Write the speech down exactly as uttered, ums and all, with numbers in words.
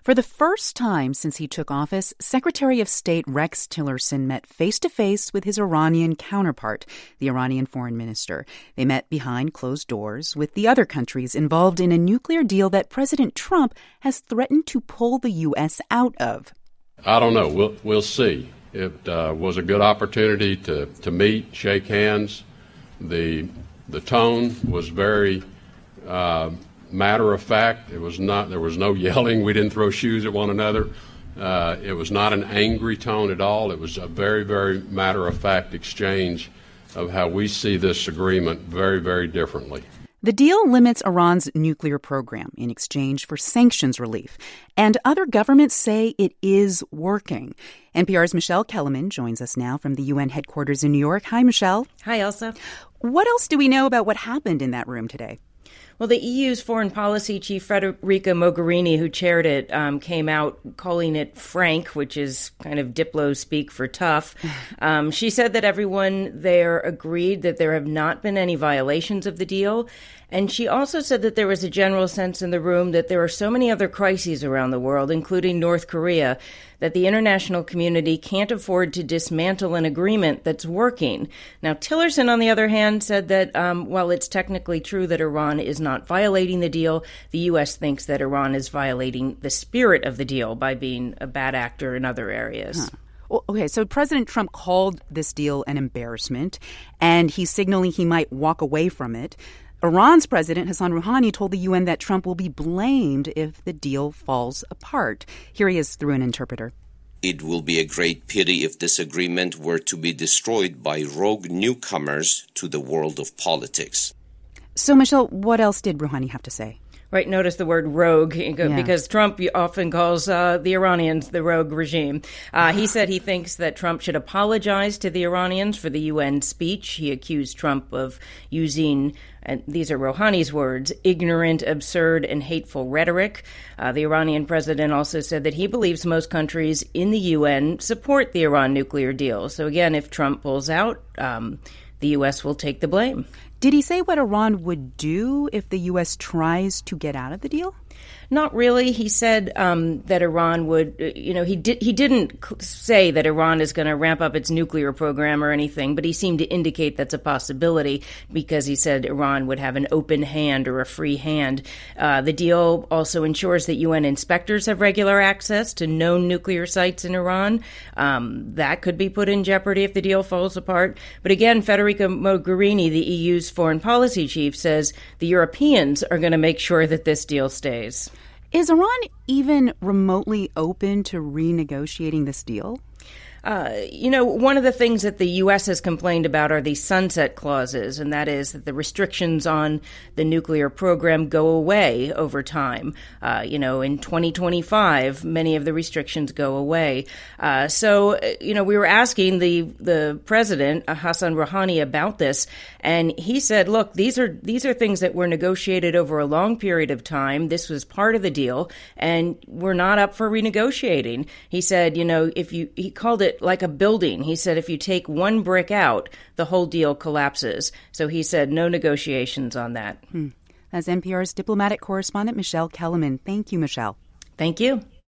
For the first time since he took office, Secretary of State Rex Tillerson met face-to-face with his Iranian counterpart, the Iranian foreign minister. They met behind closed doors with the other countries involved in a nuclear deal that President Trump has threatened to pull the U S out of. I don't know. We'll, we'll see. It uh, was a good opportunity to, to meet, shake hands. The, the tone was very uh, matter of fact. It was not. There was no yelling. We didn't throw shoes at one another. Uh, it was not an angry tone at all. It was a very, very matter of fact exchange of how we see this agreement very, very differently. The deal limits Iran's nuclear program in exchange for sanctions relief, and other governments say it is working. N P R's Michelle Kellerman joins us now from the U N headquarters in New York. Hi, Michelle. Hi, Elsa. What else do we know about what happened in that room today? Well, the E U's foreign policy chief, Federica Mogherini, who chaired it, um, came out calling it frank, which is kind of Diplo speak for tough. Um, she said that everyone there agreed that there have not been any violations of the deal. And she also said that there was a general sense in the room that there are so many other crises around the world, including North Korea, that the international community can't afford to dismantle an agreement that's working. Now, Tillerson, on the other hand, said that um, while it's technically true that Iran is not violating the deal, the U S thinks that Iran is violating the spirit of the deal by being a bad actor in other areas. Huh. Well, okay, so President Trump called this deal an embarrassment, and he's signaling he might walk away from it. Iran's President Hassan Rouhani told the U N that Trump will be blamed if the deal falls apart. Here he is through an interpreter. It will be a great pity if this agreement were to be destroyed by rogue newcomers to the world of politics. So, Michelle, what else did Rouhani have to say? Right, notice the word rogue, because yeah. Trump often calls uh, the Iranians the rogue regime. Uh, he said he thinks that Trump should apologize to the Iranians for the U N speech. He accused Trump of using, and these are Rouhani's words, ignorant, absurd, and hateful rhetoric. Uh, the Iranian president also said that he believes most countries in the U N support the Iran nuclear deal. So again, if Trump pulls out, um, the U S will take the blame. Did he say what Iran would do if the U S tries to get out of the deal? Not really. He said um, that Iran would, you know, he did. He didn't say that Iran is going to ramp up its nuclear program or anything, but he seemed to indicate that's a possibility because he said Iran would have an open hand or a free hand. Uh, the deal also ensures that U N inspectors have regular access to known nuclear sites in Iran. Um, that could be put in jeopardy if the deal falls apart. But again, Federica Mogherini, the E U's foreign policy chief, says the Europeans are going to make sure that this deal stays. Is Iran even remotely open to renegotiating this deal? Uh, you know, one of the things that the U S has complained about are these sunset clauses, and that is that the restrictions on the nuclear program go away over time. Uh, you know, in twenty twenty-five, many of the restrictions go away. Uh, so, you know, we were asking the the president, uh, Hassan Rouhani, about this, and he said, look, these are these are things that were negotiated over a long period of time. This was part of the deal, and we're not up for renegotiating. He said, you know, if you, he called it like a building. He said if you take one brick out, the whole deal collapses. So he said no negotiations on that. Hmm. That's N P R's diplomatic correspondent, Michelle Kellerman. Thank you, Michelle. Thank you.